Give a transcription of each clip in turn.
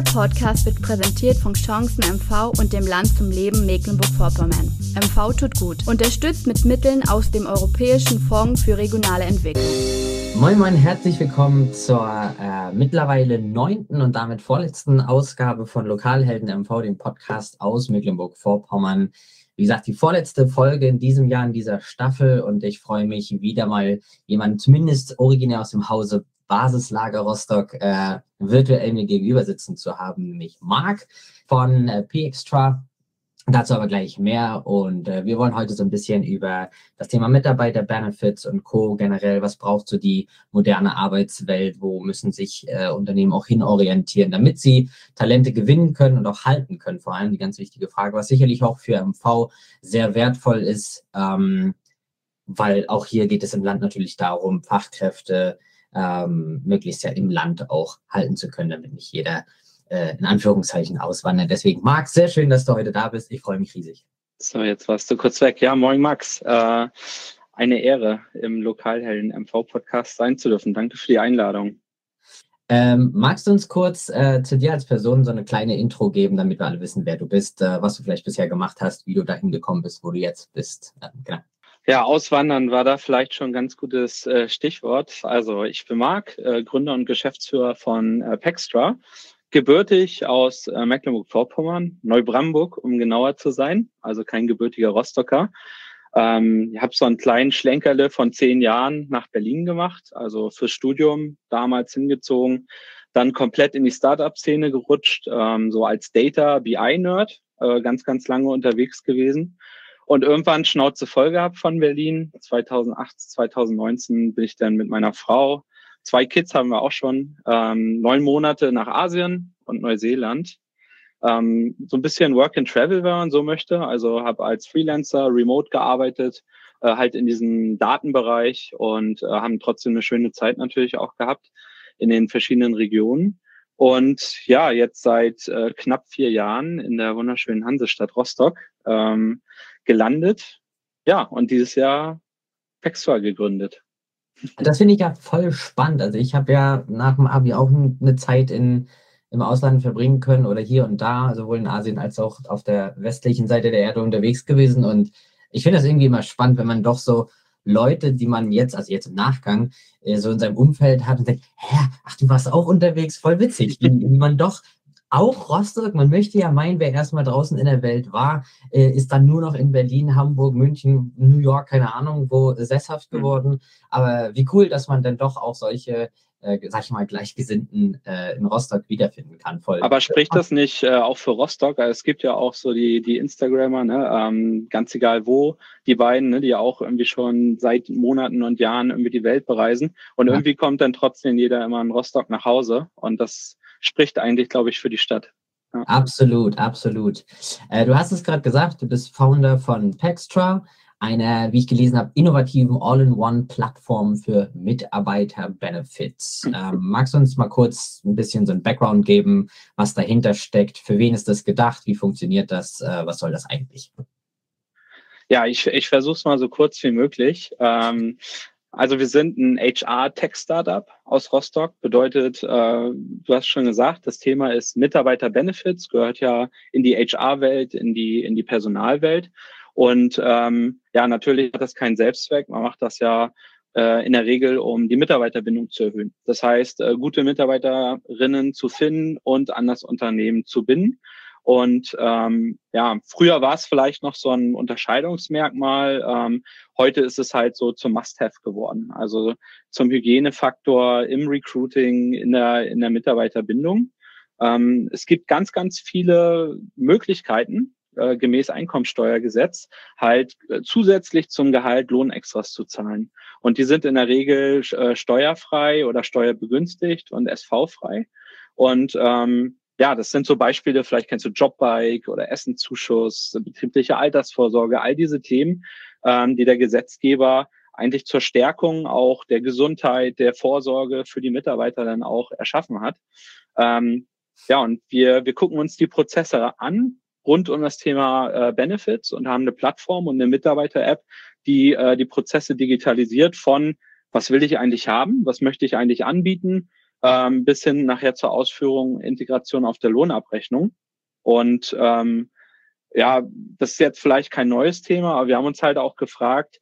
Dieser Podcast wird präsentiert von Chancen MV und dem Land zum Leben Mecklenburg-Vorpommern. MV tut gut. Unterstützt mit Mitteln aus dem Europäischen Fonds für regionale Entwicklung. Moin Moin, herzlich willkommen zur mittlerweile 9. und damit vorletzten Ausgabe von Lokalhelden MV, dem Podcast aus Mecklenburg-Vorpommern. Wie gesagt, die vorletzte Folge in diesem Jahr, in dieser Staffel, und ich freue mich wieder mal, jemanden zumindest originär aus dem Hause Basislager Rostock virtuell mir gegenüber sitzen zu haben, nämlich Marc von P-Extra. Dazu aber gleich mehr, und wir wollen heute so ein bisschen über das Thema Mitarbeiter-Benefits und Co. generell, was braucht so die moderne Arbeitswelt, wo müssen sich Unternehmen auch hinorientieren, damit sie Talente gewinnen können und auch halten können, vor allem die ganz wichtige Frage, was sicherlich auch für MV sehr wertvoll ist, weil auch hier geht es im Land natürlich darum, Fachkräfte möglichst ja im Land auch halten zu können, damit nicht jeder in Anführungszeichen auswandern. Deswegen, Marc, sehr schön, dass du heute da bist. Ich freue mich riesig. So, jetzt warst du kurz weg. Ja, moin Max. Eine Ehre, im Lokalhelden MV-Podcast sein zu dürfen. Danke für die Einladung. Magst du uns kurz zu dir als Person so eine kleine Intro geben, damit wir alle wissen, wer du bist, was du vielleicht bisher gemacht hast, wie du dahin gekommen bist, wo du jetzt bist? Genau. Ja, Auswandern war da vielleicht schon ein ganz gutes Stichwort. Also ich bin Marc, Gründer und Geschäftsführer von P-Extra. Gebürtig aus Mecklenburg-Vorpommern, Neubrandenburg, um genauer zu sein, also kein gebürtiger Rostocker. Ich habe so einen kleinen Schlenkerle von 10 Jahren nach Berlin gemacht, also fürs Studium damals hingezogen, dann komplett in die Startup-Szene gerutscht, so als Data-BI-Nerd, ganz, ganz lange unterwegs gewesen. Und irgendwann Schnauze voll gehabt von Berlin. 2008, 2019 bin ich dann mit meiner Frau, 2 Kids haben wir auch schon, 9 Monate nach Asien und Neuseeland. So ein bisschen Work and Travel, wenn man so möchte. Also habe als Freelancer remote gearbeitet, halt in diesem Datenbereich, und haben trotzdem eine schöne Zeit natürlich auch gehabt in den verschiedenen Regionen. Und ja, jetzt seit knapp 4 Jahren in der wunderschönen Hansestadt Rostock gelandet. Ja, und dieses Jahr P-Extra gegründet. Das finde ich ja voll spannend. Also ich habe ja nach dem Abi auch eine Zeit im Ausland verbringen können oder hier und da, sowohl in Asien als auch auf der westlichen Seite der Erde unterwegs gewesen. Und ich finde das irgendwie immer spannend, wenn man doch so Leute, die man jetzt, also jetzt im Nachgang, so in seinem Umfeld hat und denkt, ach, du warst auch unterwegs, voll witzig, wie man doch auch Rostock, man möchte ja meinen, wer erstmal draußen in der Welt war, ist dann nur noch in Berlin, Hamburg, München, New York, keine Ahnung, wo sesshaft geworden. Aber wie cool, dass man dann doch auch solche, sag ich mal, Gleichgesinnten in Rostock wiederfinden kann. Voll. Aber spricht das nicht auch für Rostock? Also es gibt ja auch so die Instagrammer, ne, ganz egal wo, die beiden, ne, die auch irgendwie schon seit Monaten und Jahren irgendwie die Welt bereisen. Und irgendwie kommt dann trotzdem jeder immer in Rostock nach Hause. Und das spricht eigentlich, glaube ich, für die Stadt. Ja. Absolut, absolut. Du hast es gerade gesagt, du bist Founder von P-Extra, einer, wie ich gelesen habe, innovativen All-in-One-Plattform für Mitarbeiter-Benefits. Magst du uns mal kurz ein bisschen so ein Background geben, was dahinter steckt? Für wen ist das gedacht? Wie funktioniert das? Was soll das eigentlich? Ja, ich versuche es mal so kurz wie möglich. Also wir sind ein HR-Tech-Startup aus Rostock. Bedeutet, du hast schon gesagt, das Thema ist Mitarbeiter-Benefits, gehört ja in die HR-Welt, in die Personalwelt. Und ja, natürlich hat das keinen Selbstzweck. Man macht das ja in der Regel, um die Mitarbeiterbindung zu erhöhen. Das heißt, gute Mitarbeiterinnen zu finden und an das Unternehmen zu binden. Und ja, früher war es vielleicht noch so ein Unterscheidungsmerkmal. Heute ist es halt so zum Must-Have geworden. Also zum Hygienefaktor im Recruiting, in der Mitarbeiterbindung. Es gibt ganz, ganz viele Möglichkeiten, gemäß Einkommensteuergesetz, halt zusätzlich zum Gehalt Lohnextras zu zahlen. Und die sind in der Regel steuerfrei oder steuerbegünstigt und SV-frei. Und ja, das sind so Beispiele, vielleicht kennst du Jobbike oder Essenzuschuss, betriebliche Altersvorsorge, all diese Themen, die der Gesetzgeber eigentlich zur Stärkung auch der Gesundheit, der Vorsorge für die Mitarbeiter dann auch erschaffen hat. Ja, und wir gucken uns die Prozesse an rund um das Thema Benefits und haben eine Plattform und eine Mitarbeiter-App, die die Prozesse digitalisiert von, was will ich eigentlich haben, was möchte ich eigentlich anbieten, bis hin nachher zur Ausführung, Integration auf der Lohnabrechnung. Und ja, das ist jetzt vielleicht kein neues Thema, aber wir haben uns halt auch gefragt,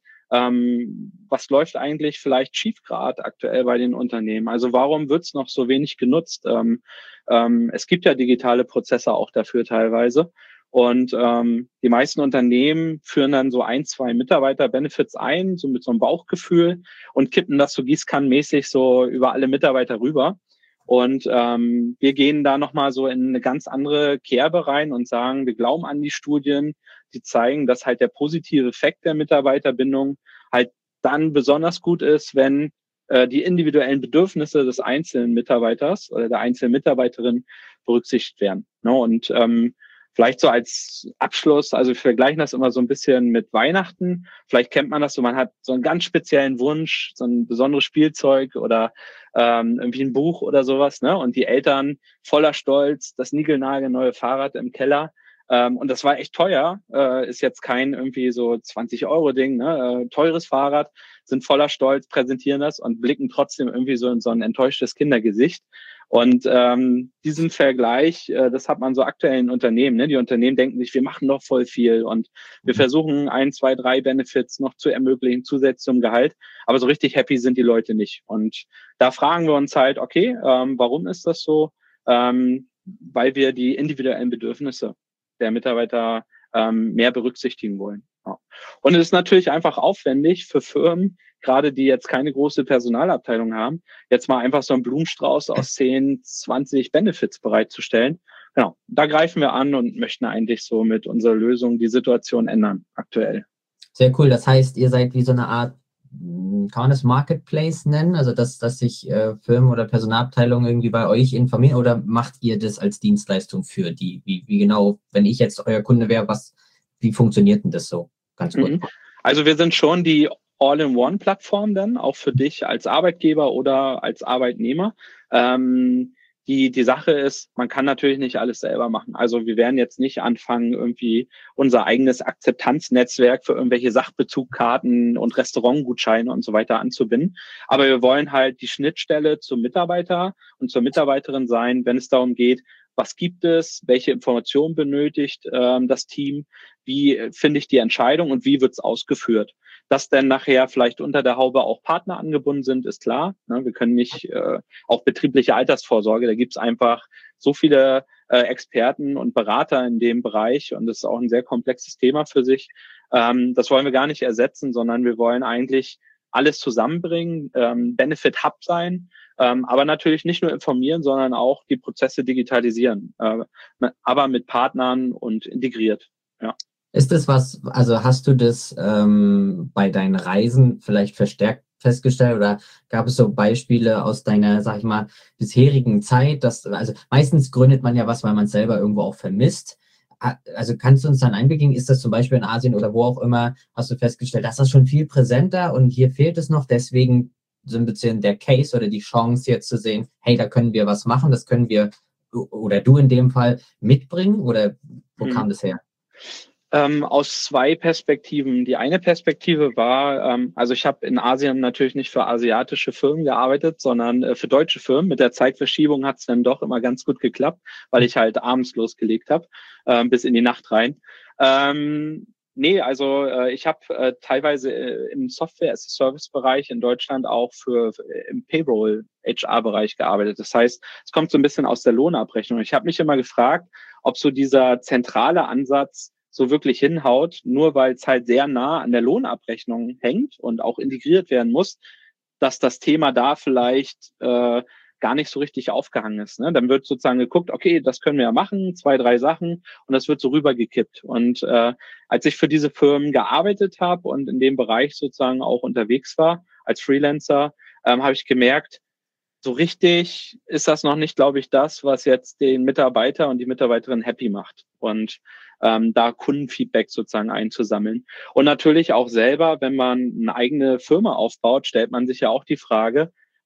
was läuft eigentlich vielleicht schief gerade aktuell bei den Unternehmen? Also warum wird es noch so wenig genutzt? Es gibt ja digitale Prozesse auch dafür teilweise. Und die meisten Unternehmen führen dann so 1-2 Mitarbeiter-Benefits ein, so mit so einem Bauchgefühl und kippen das so gießkannenmäßig so über alle Mitarbeiter rüber. Und wir gehen da nochmal so in eine ganz andere Kerbe rein und sagen, wir glauben an die Studien, die zeigen, dass halt der positive Effekt der Mitarbeiterbindung halt dann besonders gut ist, wenn die individuellen Bedürfnisse des einzelnen Mitarbeiters oder der einzelnen Mitarbeiterin berücksichtigt werden. Ne? Und vielleicht so als Abschluss, also wir vergleichen das immer so ein bisschen mit Weihnachten. Vielleicht kennt man das so, man hat so einen ganz speziellen Wunsch, so ein besonderes Spielzeug oder irgendwie ein Buch oder sowas, ne? Und die Eltern voller Stolz, das niegelnagelneue Fahrrad im Keller. Und das war echt teuer, ist jetzt kein irgendwie so 20-Euro-Ding, ne? Teures Fahrrad, sind voller Stolz, präsentieren das und blicken trotzdem irgendwie so in so ein enttäuschtes Kindergesicht. Und diesen Vergleich, das hat man so aktuell in Unternehmen. Ne? Die Unternehmen denken sich, wir machen doch voll viel und wir versuchen 1, 2, 3 Benefits noch zu ermöglichen, zusätzlich zum Gehalt. Aber so richtig happy sind die Leute nicht. Und da fragen wir uns halt, okay, warum ist das so? Weil wir die individuellen Bedürfnisse der Mitarbeiter mehr berücksichtigen wollen. Ja. Und es ist natürlich einfach aufwendig für Firmen, gerade die jetzt keine große Personalabteilung haben, jetzt mal einfach so einen Blumenstrauß aus 10, 20 Benefits bereitzustellen. Genau, da greifen wir an und möchten eigentlich so mit unserer Lösung die Situation ändern aktuell. Sehr cool. Das heißt, ihr seid wie so eine Art, kann man das Marketplace nennen? Also, dass sich Firmen oder Personalabteilungen irgendwie bei euch informieren, oder macht ihr das als Dienstleistung für die? Wie genau, wenn ich jetzt euer Kunde wäre, wie funktioniert denn das so? Ganz kurz. Also wir sind schon die All-in-One-Plattform dann, auch für dich als Arbeitgeber oder als Arbeitnehmer. Die Sache ist, man kann natürlich nicht alles selber machen. Also wir werden jetzt nicht anfangen, irgendwie unser eigenes Akzeptanznetzwerk für irgendwelche Sachbezugkarten und Restaurantgutscheine und so weiter anzubinden. Aber wir wollen halt die Schnittstelle zum Mitarbeiter und zur Mitarbeiterin sein, wenn es darum geht, was gibt es, welche Informationen benötigt das Team, wie finde ich die Entscheidung und wie wird es ausgeführt. Dass dann nachher vielleicht unter der Haube auch Partner angebunden sind, ist klar. Ne? Wir können nicht, auch betriebliche Altersvorsorge, da gibt es einfach so viele Experten und Berater in dem Bereich und das ist auch ein sehr komplexes Thema für sich. Das wollen wir gar nicht ersetzen, sondern wir wollen eigentlich alles zusammenbringen, Benefit Hub sein, aber natürlich nicht nur informieren, sondern auch die Prozesse digitalisieren, aber mit Partnern und integriert. Ja. Ist das also hast du das bei deinen Reisen vielleicht verstärkt festgestellt oder gab es so Beispiele aus deiner, sag ich mal, bisherigen Zeit, also meistens gründet man ja was, weil man es selber irgendwo auch vermisst. Also kannst du uns dann Einblick geben, ist das zum Beispiel in Asien oder wo auch immer, hast du festgestellt, dass das schon viel präsenter und hier fehlt es noch, deswegen so ein bisschen der Case oder die Chance jetzt zu sehen, hey, da können wir was machen, das können wir, oder du in dem Fall, mitbringen, oder wo kam das her? Aus 2 Perspektiven. Die eine Perspektive war, also ich habe in Asien natürlich nicht für asiatische Firmen gearbeitet, sondern für deutsche Firmen. Mit der Zeitverschiebung hat es dann doch immer ganz gut geklappt, weil ich halt abends losgelegt habe, bis in die Nacht rein. Nee, also ich habe teilweise im Software-as-a-Service-Bereich in Deutschland auch im Payroll-HR-Bereich gearbeitet. Das heißt, es kommt so ein bisschen aus der Lohnabrechnung. Ich habe mich immer gefragt, ob so dieser zentrale Ansatz so wirklich hinhaut, nur weil es halt sehr nah an der Lohnabrechnung hängt und auch integriert werden muss, dass das Thema da vielleicht gar nicht so richtig aufgehangen ist. Ne? Dann wird sozusagen geguckt, okay, das können wir ja machen, 2, 3 Sachen und das wird so rübergekippt. Und als ich für diese Firmen gearbeitet habe und in dem Bereich sozusagen auch unterwegs war als Freelancer, habe ich gemerkt, so richtig ist das noch nicht, glaube ich, das, was jetzt den Mitarbeiter und die Mitarbeiterin happy macht. Und da Kundenfeedback sozusagen einzusammeln. Und natürlich auch selber, wenn man eine eigene Firma aufbaut, stellt man sich ja auch die Frage,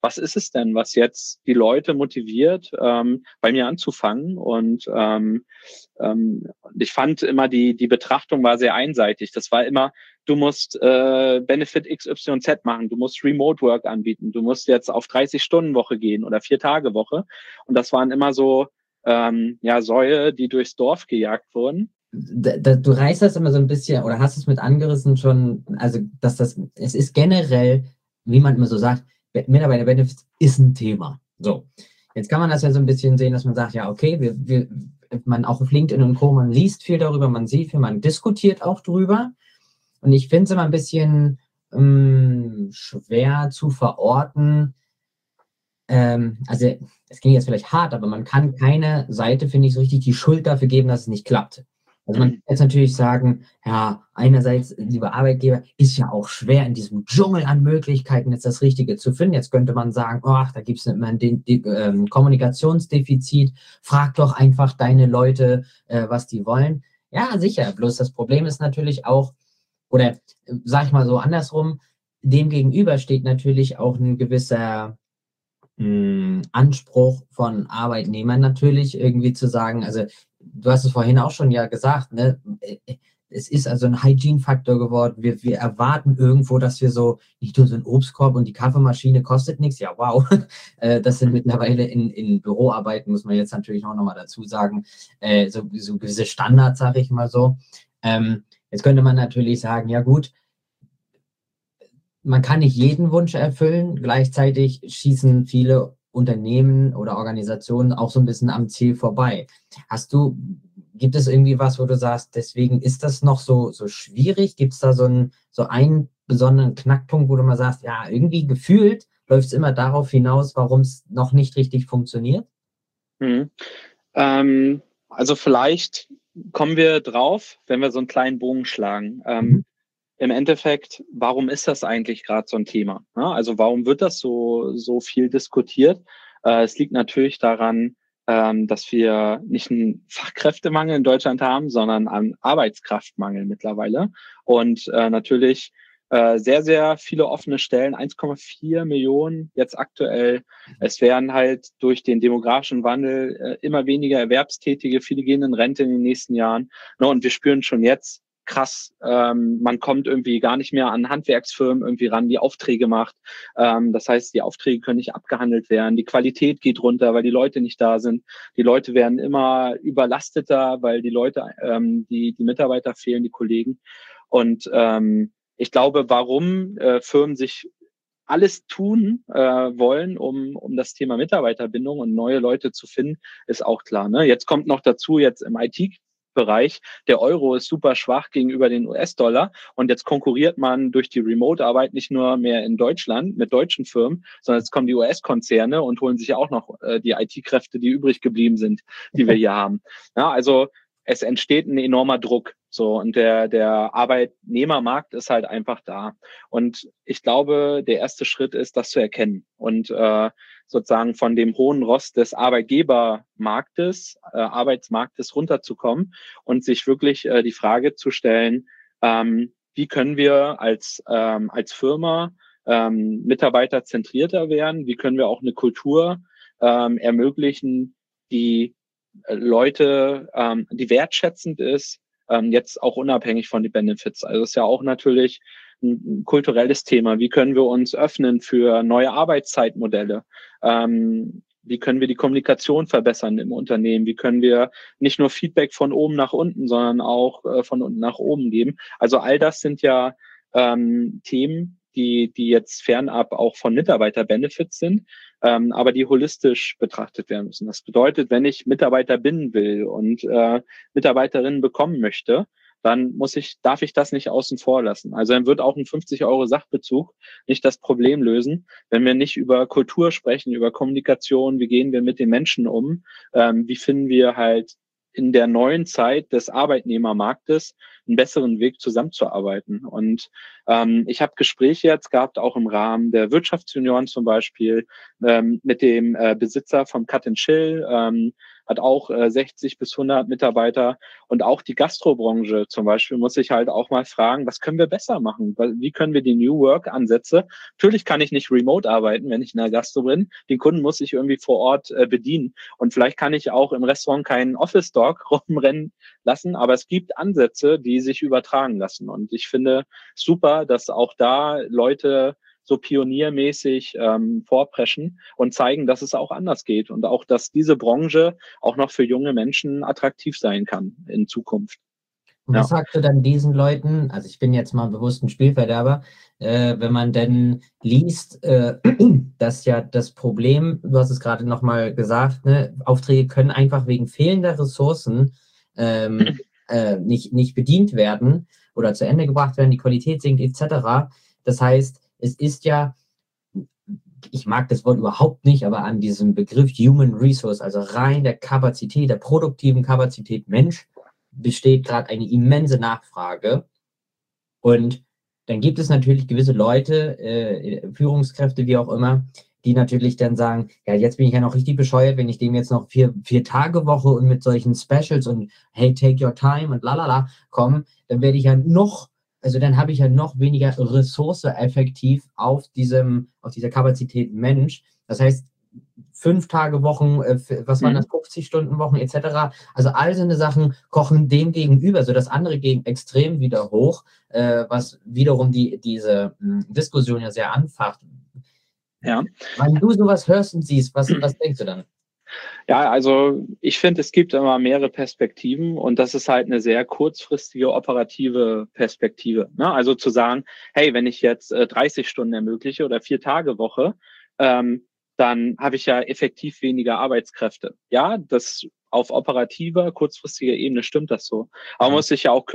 was ist es denn, was jetzt die Leute motiviert, bei mir anzufangen? Und ich fand immer, die Betrachtung war sehr einseitig. Das war immer, du musst Benefit XYZ machen, du musst Remote Work anbieten, du musst jetzt auf 30-Stunden-Woche gehen oder 4-Tage-Woche. Und das waren immer so Säue, die durchs Dorf gejagt wurden. Du reißt das immer so ein bisschen oder hast es mit angerissen schon, also es ist generell, wie man immer so sagt, Mitarbeiter-Benefits ist ein Thema. So, jetzt kann man das ja so ein bisschen sehen, dass man sagt, ja, okay, man auch auf LinkedIn und Co., man liest viel darüber, man sieht viel, man diskutiert auch drüber. Und ich finde es immer ein bisschen schwer zu verorten. Also, es klingt jetzt vielleicht hart, aber man kann keine Seite, finde ich, so richtig die Schuld dafür geben, dass es nicht klappt. Also man kann jetzt natürlich sagen, ja, einerseits, lieber Arbeitgeber, ist ja auch schwer, in diesem Dschungel an Möglichkeiten jetzt das Richtige zu finden. Jetzt könnte man sagen, ach, da gibt es immer ein Kommunikationsdefizit, frag doch einfach deine Leute, was die wollen. Ja, sicher, bloß das Problem ist natürlich auch, oder sag ich mal so andersrum, dem gegenüber steht natürlich auch ein gewisser Anspruch von Arbeitnehmern natürlich irgendwie zu sagen, also du hast es vorhin auch schon ja gesagt, ne? Es ist also ein Hygiene-Faktor geworden. Wir erwarten irgendwo, dass wir so, nicht nur so ein Obstkorb und die Kaffeemaschine kostet nichts. Ja, wow. Das sind mittlerweile in Büroarbeiten, muss man jetzt natürlich auch nochmal dazu sagen, so gewisse Standards, sage ich mal so. Jetzt könnte man natürlich sagen, ja gut, man kann nicht jeden Wunsch erfüllen. Gleichzeitig schießen viele Unternehmen oder Organisationen auch so ein bisschen am Ziel vorbei. Gibt es irgendwie was, wo du sagst, deswegen ist das noch so schwierig? Gibt es da so einen besonderen Knackpunkt, wo du mal sagst, ja, irgendwie gefühlt läuft es immer darauf hinaus, warum es noch nicht richtig funktioniert? Also vielleicht kommen wir drauf, wenn wir so einen kleinen Bogen schlagen. Im Endeffekt, warum ist das eigentlich gerade so ein Thema? Ja, also warum wird das so viel diskutiert? Es liegt natürlich daran, dass wir nicht einen Fachkräftemangel in Deutschland haben, sondern einen Arbeitskraftmangel mittlerweile. Und natürlich sehr, sehr viele offene Stellen, 1,4 Millionen jetzt aktuell. Es werden halt durch den demografischen Wandel immer weniger Erwerbstätige, viele gehen in Rente in den nächsten Jahren. No, und wir spüren schon jetzt, krass, man kommt irgendwie gar nicht mehr an Handwerksfirmen irgendwie ran, die Aufträge macht. Das heißt, die Aufträge können nicht abgehandelt werden. Die Qualität geht runter, weil die Leute nicht da sind. Die Leute werden immer überlasteter, weil die Leute, die Mitarbeiter fehlen, die Kollegen. Und ich glaube, warum Firmen sich alles tun wollen, um das Thema Mitarbeiterbindung und neue Leute zu finden, ist auch klar. Ne? Jetzt kommt noch dazu, jetzt im IT-Bereich, der Euro ist super schwach gegenüber den US-Dollar und jetzt konkurriert man durch die Remote-Arbeit nicht nur mehr in Deutschland mit deutschen Firmen, sondern jetzt kommen die US-Konzerne und holen sich auch noch die IT-Kräfte, die übrig geblieben sind, die wir hier haben. Ja, also es entsteht ein enormer Druck. So, und der Arbeitnehmermarkt ist halt einfach da. Und ich glaube, der erste Schritt ist, das zu erkennen und sozusagen von dem hohen Ross des Arbeitgebermarktes, Arbeitsmarktes runterzukommen und sich wirklich die Frage zu stellen, wie können wir als Firma mitarbeiterzentrierter werden? Wie können wir auch eine Kultur ermöglichen, die Leute, die wertschätzend ist, jetzt auch unabhängig von den Benefits. Also es ist ja auch natürlich ein kulturelles Thema. Wie können wir uns öffnen für neue Arbeitszeitmodelle? Wie können wir die Kommunikation verbessern im Unternehmen? Wie können wir nicht nur Feedback von oben nach unten, sondern auch von unten nach oben geben? Also all das sind ja Themen, die jetzt fernab auch von Mitarbeiter-Benefits sind, aber die holistisch betrachtet werden müssen. Das bedeutet, wenn ich Mitarbeiter binden will und Mitarbeiterinnen bekommen möchte, dann darf ich das nicht außen vor lassen. Also dann wird auch ein 50 € Sachbezug nicht das Problem lösen, wenn wir nicht über Kultur sprechen, über Kommunikation, wie gehen wir mit den Menschen um, wie finden wir halt in der neuen Zeit des Arbeitnehmermarktes einen besseren Weg zusammenzuarbeiten. Und ich habe Gespräche jetzt gehabt, auch im Rahmen der Wirtschaftsunion zum Beispiel, mit dem Besitzer vom Cut and Chill, hat auch 60 bis 100 Mitarbeiter. Und auch die Gastrobranche zum Beispiel muss sich halt auch mal fragen, was können wir besser machen? Wie können wir die New Work-Ansätze? Natürlich kann ich nicht remote arbeiten, wenn ich in der Gastro bin. Den Kunden muss ich irgendwie vor Ort bedienen. Und vielleicht kann ich auch im Restaurant keinen Office-Dog rumrennen lassen, aber es gibt Ansätze, die sich übertragen lassen. Und ich finde super, dass auch da Leute so pioniermäßig vorpreschen und zeigen, dass es auch anders geht und auch, dass diese Branche auch noch für junge Menschen attraktiv sein kann in Zukunft. Und was sagst du dann diesen Leuten, also ich bin jetzt mal bewusst ein Spielverderber, wenn man denn liest, dass ja das Problem, du hast es gerade nochmal gesagt, ne, Aufträge können einfach wegen fehlender Ressourcen nicht bedient werden oder zu Ende gebracht werden, die Qualität sinkt etc. Das heißt, es ist ja, ich mag das Wort überhaupt nicht, aber an diesem Begriff Human Resource, also rein der Kapazität, der produktiven Kapazität Mensch, besteht gerade eine immense Nachfrage. Und dann gibt es natürlich gewisse Leute, Führungskräfte, wie auch immer, die natürlich dann sagen, ja, jetzt bin ich ja noch richtig bescheuert, wenn ich dem jetzt noch vier Tage Woche und mit solchen Specials und hey, take your time und lalala komme, dann werde ich ja noch, also dann habe ich ja noch weniger Ressource effektiv auf dieser Kapazität Mensch. Das heißt, 5 Tage Wochen, was waren das, 50 Stunden Wochen etc. Also all so eine Sachen kochen dem gegenüber, so das andere gegen extrem wieder hoch, was wiederum diese Diskussion ja sehr anfacht. Ja. Wenn du sowas hörst und siehst, was denkst du dann? Ja, also ich finde, es gibt immer mehrere Perspektiven und das ist halt eine sehr kurzfristige operative Perspektive. Ne? Also zu sagen, hey, wenn ich jetzt 30 Stunden ermögliche oder 4 Tage Woche, dann habe ich ja effektiv weniger Arbeitskräfte. Ja, das auf operativer, kurzfristiger Ebene stimmt das so. Aber man muss sich ja auch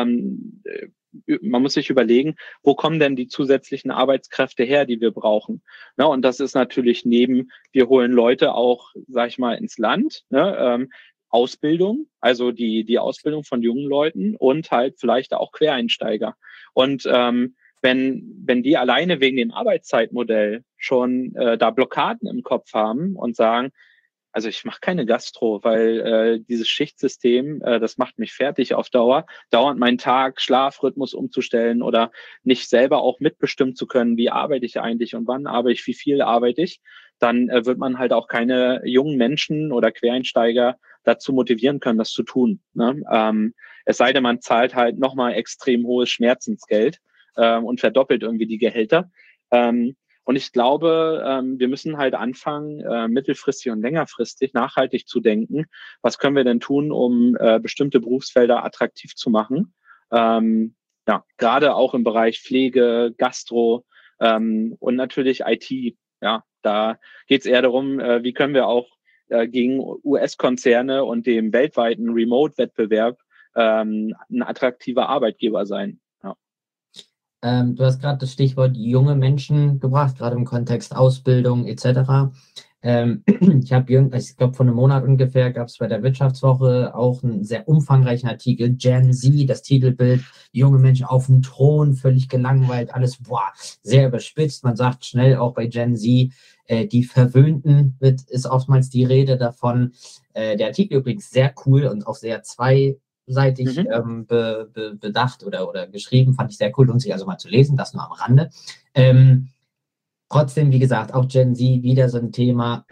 man muss sich überlegen, wo kommen denn die zusätzlichen Arbeitskräfte her, die wir brauchen? Ne, und das ist natürlich wir holen Leute auch, sag ich mal, ins Land, ne, Ausbildung, also die Ausbildung von jungen Leuten und halt vielleicht auch Quereinsteiger. Und wenn die alleine wegen dem Arbeitszeitmodell schon da Blockaden im Kopf haben und sagen, also ich mache keine Gastro, weil dieses Schichtsystem, das macht mich fertig auf Dauer, dauernd meinen Tag, Schlafrhythmus umzustellen oder nicht selber auch mitbestimmen zu können, wie arbeite ich eigentlich und wann arbeite ich, wie viel arbeite ich, dann wird man halt auch keine jungen Menschen oder Quereinsteiger dazu motivieren können, das zu tun. Ne? Es sei denn, man zahlt halt nochmal extrem hohes Schmerzensgeld und verdoppelt irgendwie die Gehälter. Und ich glaube, wir müssen halt anfangen, mittelfristig und längerfristig nachhaltig zu denken. Was können wir denn tun, um bestimmte Berufsfelder attraktiv zu machen? Ja, gerade auch im Bereich Pflege, Gastro und natürlich IT. Ja, da geht es eher darum, wie können wir auch gegen US-Konzerne und dem weltweiten Remote-Wettbewerb ein attraktiver Arbeitgeber sein. Du hast gerade das Stichwort junge Menschen gebracht, gerade im Kontext Ausbildung etc. Ich glaube, vor einem Monat ungefähr gab es bei der Wirtschaftswoche auch einen sehr umfangreichen Artikel, Gen Z, das Titelbild, junge Menschen auf dem Thron, völlig gelangweilt, alles sehr überspitzt. Man sagt schnell auch bei Gen Z, die Verwöhnten ist oftmals die Rede davon. Der Artikel übrigens sehr cool und auch sehr zweiseitig bedacht oder geschrieben, fand ich sehr cool, lohnt sich also mal zu lesen, das nur am Rande. Trotzdem, wie gesagt, auch Gen Z wieder so ein Thema,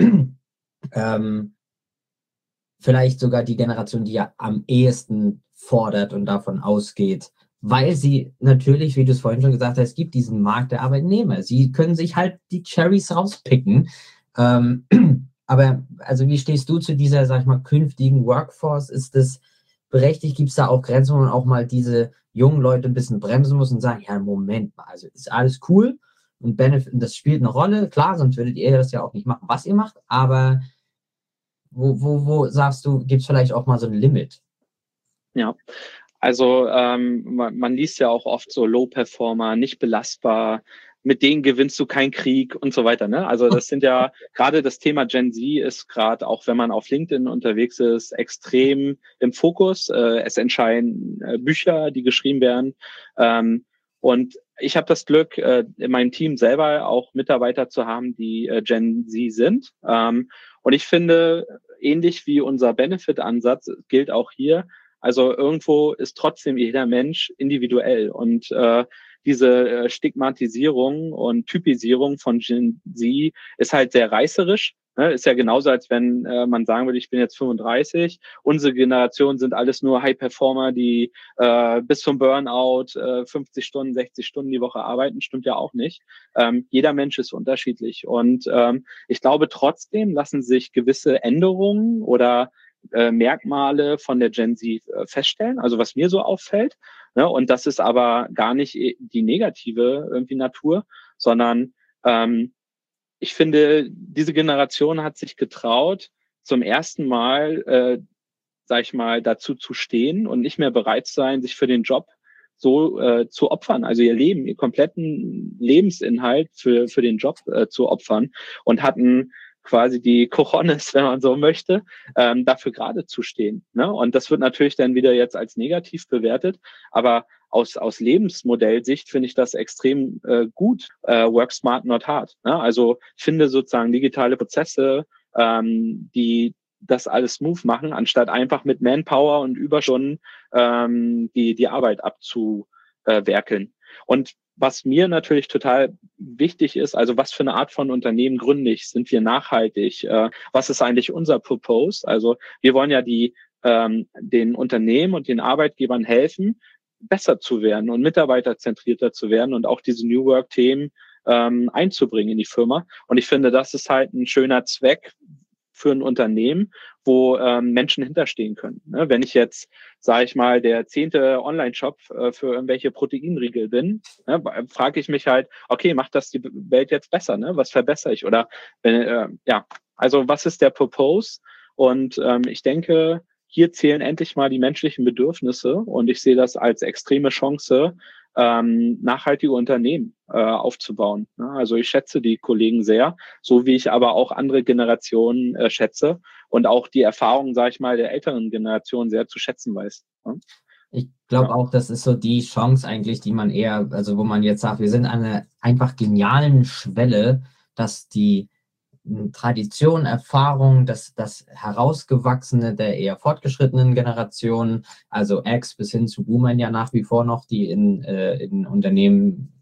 vielleicht sogar die Generation, die ja am ehesten fordert und davon ausgeht, weil sie natürlich, wie du es vorhin schon gesagt hast, es gibt diesen Markt der Arbeitnehmer. Sie können sich halt die Cherries rauspicken. Aber also wie stehst du zu dieser, sag ich mal, künftigen Workforce? Ist das berechtigt? Gibt es da auch Grenzen, wo man auch mal diese jungen Leute ein bisschen bremsen muss und sagen, ja, Moment mal, also ist alles cool und Benefit, das spielt eine Rolle, klar, sonst würdet ihr das ja auch nicht machen, was ihr macht, aber wo sagst du, gibt es vielleicht auch mal so ein Limit? Ja, also man liest ja auch oft so Low-Performer, nicht belastbar, mit denen gewinnst du keinen Krieg und so weiter. Ne? Also das sind ja, gerade das Thema Gen Z ist gerade, auch wenn man auf LinkedIn unterwegs ist, extrem im Fokus. Es entscheiden Bücher, die geschrieben werden. Und ich habe das Glück, in meinem Team selber auch Mitarbeiter zu haben, die Gen Z sind. Und ich finde, ähnlich wie unser Benefit-Ansatz gilt auch hier. Also irgendwo ist trotzdem jeder Mensch individuell und diese Stigmatisierung und Typisierung von Gen Z ist halt sehr reißerisch. Ne? Ist ja genauso, als wenn man sagen würde, ich bin jetzt 35. Unsere Generation sind alles nur High-Performer, die bis zum Burnout 50 Stunden, 60 Stunden die Woche arbeiten. Stimmt ja auch nicht. Jeder Mensch ist unterschiedlich. Und ich glaube, trotzdem lassen sich gewisse Änderungen oder Merkmale von der Gen Z feststellen, also was mir so auffällt. Ne? Und das ist aber gar nicht die negative irgendwie Natur, sondern ich finde, diese Generation hat sich getraut, zum ersten Mal, sag ich mal, dazu zu stehen und nicht mehr bereit sein, sich für den Job so zu opfern, also ihr Leben, ihr kompletten Lebensinhalt für den Job zu opfern und hatten quasi die Cojones, wenn man so möchte, dafür gerade zu stehen. Ne? Und das wird natürlich dann wieder jetzt als negativ bewertet, aber aus Lebensmodellsicht finde ich das extrem gut. Work smart, not hard. Ne? Also ich finde sozusagen digitale Prozesse, die das alles smooth machen, anstatt einfach mit Manpower und Überstunden die Arbeit abzuwerkeln. Und was mir natürlich total wichtig ist, also was für eine Art von Unternehmen gründe ich? Sind wir nachhaltig? Was ist eigentlich unser Purpose? Also wir wollen ja den Unternehmen und den Arbeitgebern helfen, besser zu werden und mitarbeiterzentrierter zu werden und auch diese New Work-Themen einzubringen in die Firma. Und ich finde, das ist halt ein schöner Zweck für ein Unternehmen, wo Menschen hinterstehen können. Ne? Wenn ich jetzt, sage ich mal, der 10. Online-Shop für irgendwelche Proteinriegel bin, ne, frage ich mich halt, okay, macht das die Welt jetzt besser? Ne? Was verbessere ich? Oder also was ist der Purpose? Und ich denke, hier zählen endlich mal die menschlichen Bedürfnisse und ich sehe das als extreme Chance, nachhaltige Unternehmen aufzubauen. Also ich schätze die Kollegen sehr, so wie ich aber auch andere Generationen schätze und auch die Erfahrungen, sage ich mal, der älteren Generation sehr zu schätzen weiß. Ich glaube auch, das ist so die Chance eigentlich, die man eher, also wo man jetzt sagt, wir sind an einer einfach genialen Schwelle, dass die Tradition, Erfahrung, das Herausgewachsene der eher fortgeschrittenen Generationen, also X bis hin zu Boomern ja nach wie vor noch, die in Unternehmen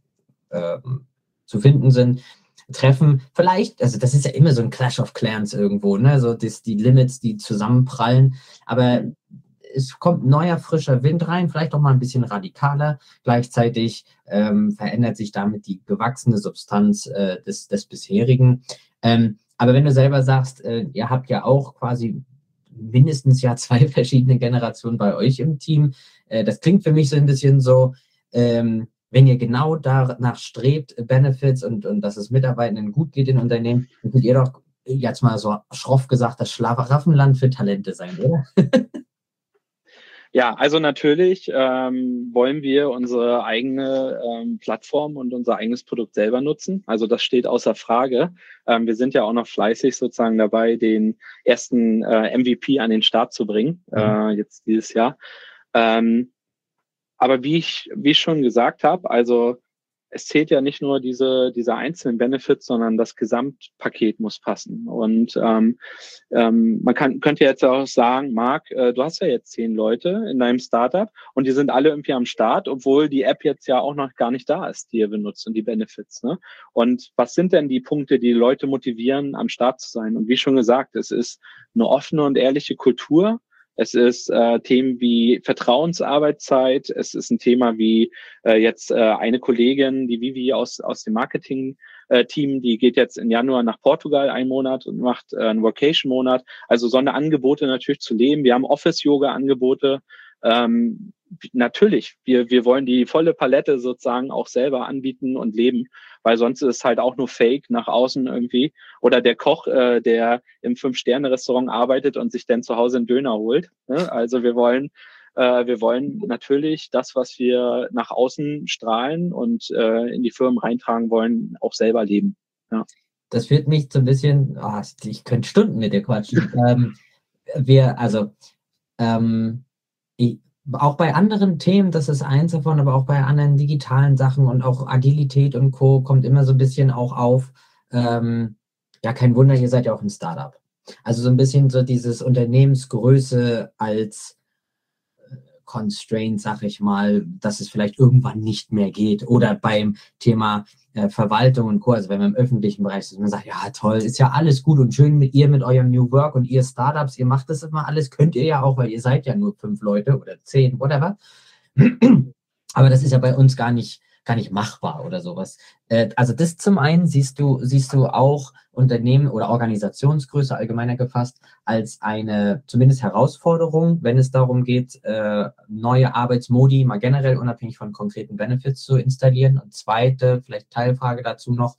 zu finden sind, treffen. Vielleicht, also das ist ja immer so ein Clash of Clans irgendwo, ne? So die Limits, die zusammenprallen, aber es kommt neuer, frischer Wind rein, vielleicht auch mal ein bisschen radikaler. Gleichzeitig verändert sich damit die gewachsene Substanz des bisherigen. Aber wenn du selber sagst, ihr habt ja auch quasi mindestens ja 2 verschiedene Generationen bei euch im Team, das klingt für mich so ein bisschen so, wenn ihr genau danach strebt, Benefits und dass es Mitarbeitenden gut geht in Unternehmen, dann könnt ihr doch jetzt mal so schroff gesagt das Schlaraffenland für Talente sein, oder? Ja, also natürlich wollen wir unsere eigene Plattform und unser eigenes Produkt selber nutzen. Also das steht außer Frage. Wir sind ja auch noch fleißig sozusagen dabei, den ersten MVP an den Start zu bringen, jetzt dieses Jahr. Aber wie ich schon gesagt habe, also es zählt ja nicht nur diese einzelnen Benefits, sondern das Gesamtpaket muss passen. Und man könnte jetzt auch sagen, Marc, du hast ja jetzt 10 Leute in deinem Startup und die sind alle irgendwie am Start, obwohl die App jetzt ja auch noch gar nicht da ist, die ihr benutzt und die Benefits. Ne? Und was sind denn die Punkte, die Leute motivieren, am Start zu sein? Und wie schon gesagt, es ist eine offene und ehrliche Kultur. Es ist Themen wie Vertrauensarbeitszeit. Es ist ein Thema wie jetzt eine Kollegin, die Vivi aus dem Marketing-Team, die geht jetzt im Januar nach Portugal 1 Monat und macht einen Vacation-Monat. Also so eine Angebote natürlich zu leben. Wir haben Office-Yoga-Angebote. Natürlich, wir wollen die volle Palette sozusagen auch selber anbieten und leben, weil sonst ist es halt auch nur Fake nach außen irgendwie. Oder der Koch, der im 5-Sterne-Restaurant arbeitet und sich dann zu Hause einen Döner holt. Ne? Also wir wollen natürlich das, was wir nach außen strahlen und in die Firmen reintragen wollen, auch selber leben. Ja. Das führt mich so ein bisschen, ich könnte Stunden mit dir quatschen. Auch bei anderen Themen, das ist eins davon, aber auch bei anderen digitalen Sachen und auch Agilität und Co. kommt immer so ein bisschen auch auf. Ja, kein Wunder, ihr seid ja auch ein Startup. Also so ein bisschen so dieses Unternehmensgröße als Constraint, sag ich mal, dass es vielleicht irgendwann nicht mehr geht. Oder beim Thema Verwaltung und Co., also wenn man im öffentlichen Bereich ist, man sagt, ja toll, ist ja alles gut und schön mit eurem New Work und ihr Startups, ihr macht das immer alles, könnt ihr ja auch, weil ihr seid ja nur 5 Leute oder 10, whatever. Aber das ist ja bei uns gar nicht machbar oder sowas. Also das zum einen siehst du auch Unternehmen oder Organisationsgröße allgemeiner gefasst als eine zumindest Herausforderung, wenn es darum geht, neue Arbeitsmodi mal generell unabhängig von konkreten Benefits zu installieren. Und zweite, vielleicht Teilfrage dazu noch,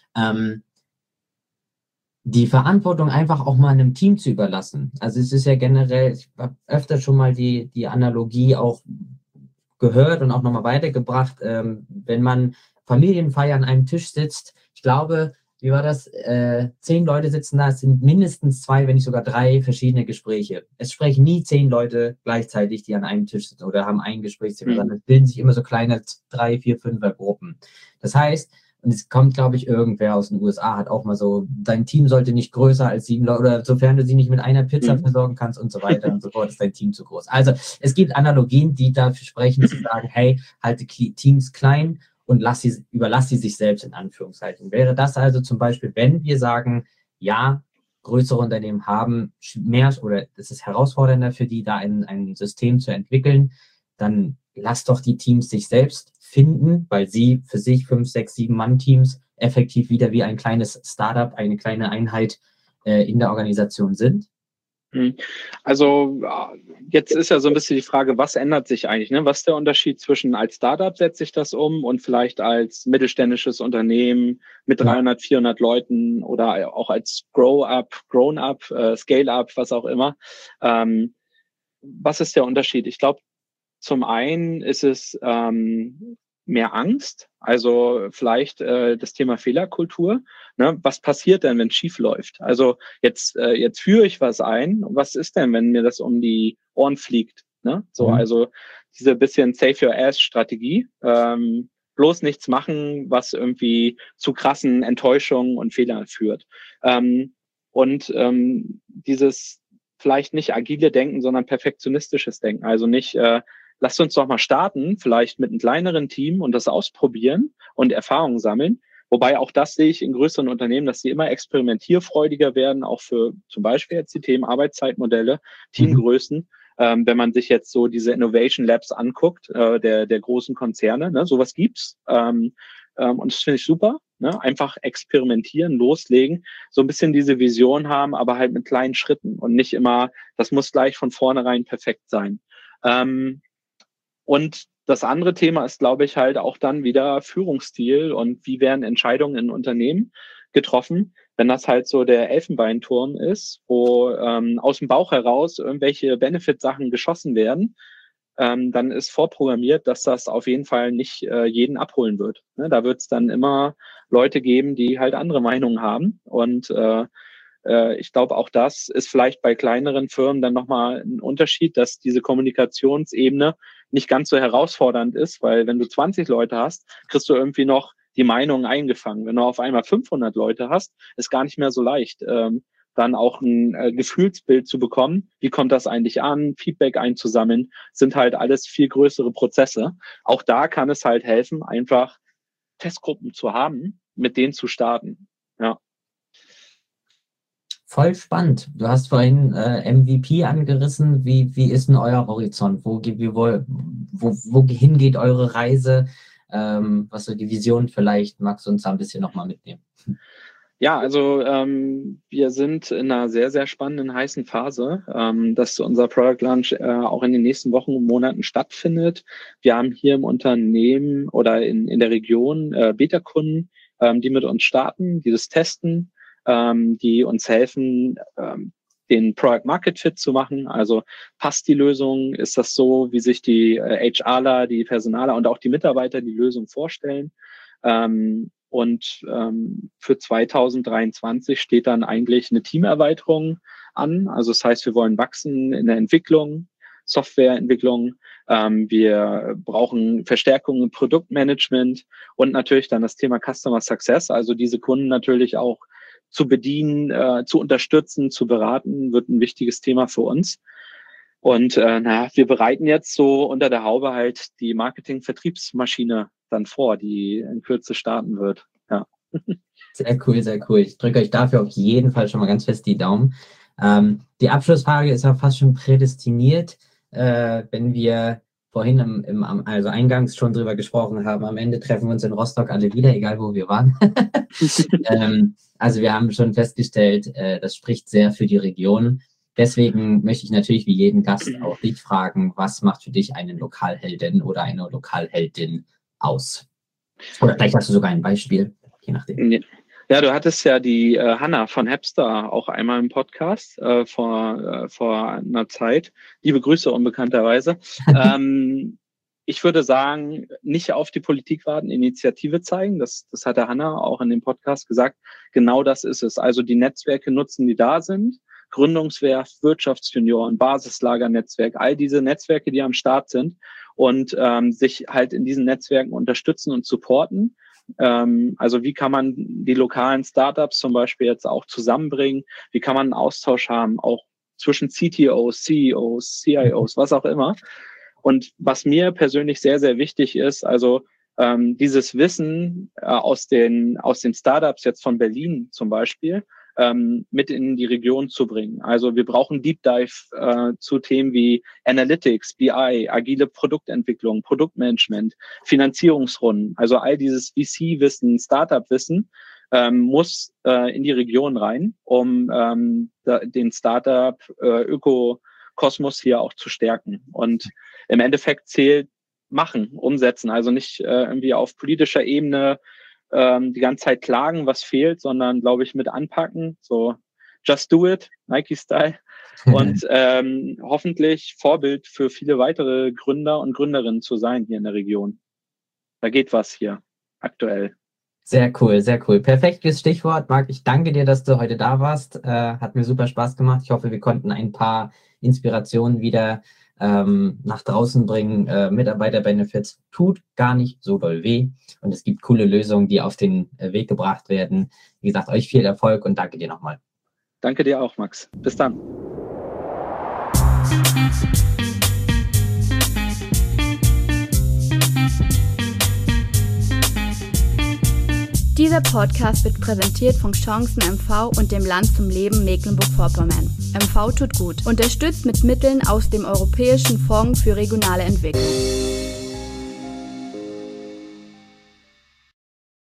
die Verantwortung einfach auch mal einem Team zu überlassen. Also es ist ja generell, ich habe öfter schon mal die Analogie auch gehört und auch nochmal weitergebracht, wenn man Familienfeier an einem Tisch sitzt, ich glaube, wie war das? 10 Leute sitzen da, es sind mindestens 2, wenn nicht sogar 3 verschiedene Gespräche. Es sprechen nie 10 Leute gleichzeitig, die an einem Tisch sitzen oder haben ein Gesprächsthema, sondern es bilden sich immer so kleine 3, 4, 5er Gruppen. Das heißt, und es kommt, glaube ich, irgendwer aus den USA, hat auch mal so, dein Team sollte nicht größer als 7 Leute, oder sofern du sie nicht mit einer Pizza versorgen kannst und so weiter und so fort, ist dein Team zu groß. Also es gibt Analogien, die dafür sprechen, zu sagen, hey, halte Teams klein und überlass sie sich selbst in Anführungszeichen. Wäre das also zum Beispiel, wenn wir sagen, ja, größere Unternehmen haben mehr oder es ist herausfordernder für die, da ein System zu entwickeln, dann lass doch die Teams sich selbst finden, weil sie für sich 5, 6, 7 Mann-Teams effektiv wieder wie ein kleines Startup, eine kleine Einheit in der Organisation sind. Also jetzt ist ja so ein bisschen die Frage, was ändert sich eigentlich? Ne? Was ist der Unterschied zwischen als Startup setze ich das um und vielleicht als mittelständisches Unternehmen mit 300, 400 Leuten oder auch als Grown-up, Scale-up, was auch immer. Was ist der Unterschied? Ich glaube, zum einen ist es mehr Angst, also vielleicht das Thema Fehlerkultur. Ne? Was passiert denn, wenn es schief läuft? Also jetzt führe ich was ein. Was ist denn, wenn mir das um die Ohren fliegt? Ne? So, also diese bisschen Save Your Ass-Strategie. Bloß nichts machen, was irgendwie zu krassen Enttäuschungen und Fehlern führt. Dieses vielleicht nicht agile Denken, sondern perfektionistisches Denken. Also nicht lasst uns doch mal starten, vielleicht mit einem kleineren Team und das ausprobieren und Erfahrungen sammeln. Wobei auch das sehe ich in größeren Unternehmen, dass sie immer experimentierfreudiger werden, auch für zum Beispiel jetzt die Themen Arbeitszeitmodelle, Teamgrößen. Wenn man sich jetzt so diese Innovation Labs anguckt, der großen Konzerne, ne, sowas gibt's. Und das finde ich super. Ne? Einfach experimentieren, loslegen, so ein bisschen diese Vision haben, aber halt mit kleinen Schritten und nicht immer, das muss gleich von vornherein perfekt sein. Und das andere Thema ist, glaube ich, halt auch dann wieder Führungsstil und wie werden Entscheidungen in Unternehmen getroffen. Wenn das halt so der Elfenbeinturm ist, wo aus dem Bauch heraus irgendwelche Benefit-Sachen geschossen werden, dann ist vorprogrammiert, dass das auf jeden Fall nicht jeden abholen wird. Ne? Da wird es dann immer Leute geben, die halt andere Meinungen haben. Und ich glaube, auch das ist vielleicht bei kleineren Firmen dann nochmal ein Unterschied, dass diese Kommunikationsebene nicht ganz so herausfordernd ist, weil wenn du 20 Leute hast, kriegst du irgendwie noch die Meinungen eingefangen. Wenn du auf einmal 500 Leute hast, ist gar nicht mehr so leicht, dann auch ein Gefühlsbild zu bekommen. Wie kommt das eigentlich an? Feedback einzusammeln, sind halt alles viel größere Prozesse. Auch da kann es halt helfen, einfach Testgruppen zu haben, mit denen zu starten. Ja. Voll spannend. Du hast vorhin MVP angerissen. Wie ist denn euer Horizont? Wohin geht eure Reise? Was so die Vision vielleicht? Magst du uns da ein bisschen nochmal mitnehmen? Ja, also wir sind in einer sehr, sehr spannenden, heißen Phase, dass unser Product Launch auch in den nächsten Wochen und Monaten stattfindet. Wir haben hier im Unternehmen oder in der Region Beta-Kunden, die mit uns starten, die das testen, die uns helfen, den Product Market Fit zu machen. Also passt die Lösung? Ist das so, wie sich die HRler, die Personaler und auch die Mitarbeiter die Lösung vorstellen? Für 2023 steht dann eigentlich eine Teamerweiterung an. Also das heißt, wir wollen wachsen in der Entwicklung, Softwareentwicklung. Wir brauchen Verstärkung im Produktmanagement und natürlich dann das Thema Customer Success, also diese Kunden natürlich auch zu bedienen, zu unterstützen, zu beraten, wird ein wichtiges Thema für uns. Und wir bereiten jetzt so unter der Haube halt die Marketing-Vertriebsmaschine dann vor, die in Kürze starten wird. Ja. Sehr cool, sehr cool. Ich drücke euch dafür auf jeden Fall schon mal ganz fest die Daumen. Die Abschlussfrage ist ja fast schon prädestiniert, wenn wir vorhin also eingangs schon drüber gesprochen haben. Am Ende treffen wir uns in Rostock alle wieder, egal wo wir waren. Also wir haben schon festgestellt, das spricht sehr für die Region. Deswegen möchte ich natürlich wie jeden Gast auch dich fragen, was macht für dich einen Lokalheldin oder eine Lokalheldin aus? Oder vielleicht hast du sogar ein Beispiel, je nachdem. Ja, du hattest ja die Hanna von Hepstar auch einmal im Podcast vor einer Zeit. Liebe Grüße unbekannterweise. Ich würde sagen, nicht auf die Politik warten, Initiative zeigen. Das hat der Hanna auch in dem Podcast gesagt. Genau das ist es. Also die Netzwerke nutzen, die da sind. Gründungswerft, Wirtschaftsjunioren, Basislagernetzwerk, all diese Netzwerke, die am Start sind und sich halt in diesen Netzwerken unterstützen und supporten. Also wie kann man die lokalen Startups zum Beispiel jetzt auch zusammenbringen? Wie kann man einen Austausch haben, auch zwischen CTOs, CEOs, CIOs, was auch immer? Und was mir persönlich sehr, sehr wichtig ist, also dieses Wissen aus den Startups jetzt von Berlin zum Beispiel, mit in die Region zu bringen. Also wir brauchen Deep Dive zu Themen wie Analytics, BI, agile Produktentwicklung, Produktmanagement, Finanzierungsrunden. Also all dieses VC-Wissen, Startup-Wissen muss in die Region rein, um den Startup-Ökokosmos hier auch zu stärken. Und im Endeffekt zählt machen, umsetzen. Also nicht irgendwie auf politischer Ebene die ganze Zeit klagen, was fehlt, sondern, glaube ich, mit anpacken. So, just do it, Nike-Style. Und hoffentlich Vorbild für viele weitere Gründer und Gründerinnen zu sein hier in der Region. Da geht was hier aktuell. Sehr cool, sehr cool. Perfektes Stichwort, Marc. Ich danke dir, dass du heute da warst. Hat mir super Spaß gemacht. Ich hoffe, wir konnten ein paar Inspirationen wieder nach draußen bringen. Mitarbeiter-Benefits tut gar nicht so doll weh und es gibt coole Lösungen, die auf den Weg gebracht werden. Wie gesagt, euch viel Erfolg und danke dir nochmal. Danke dir auch, Max. Bis dann. Dieser Podcast wird präsentiert von Chancen MV und dem Land zum Leben Mecklenburg-Vorpommern. MV tut gut. Unterstützt mit Mitteln aus dem Europäischen Fonds für regionale Entwicklung.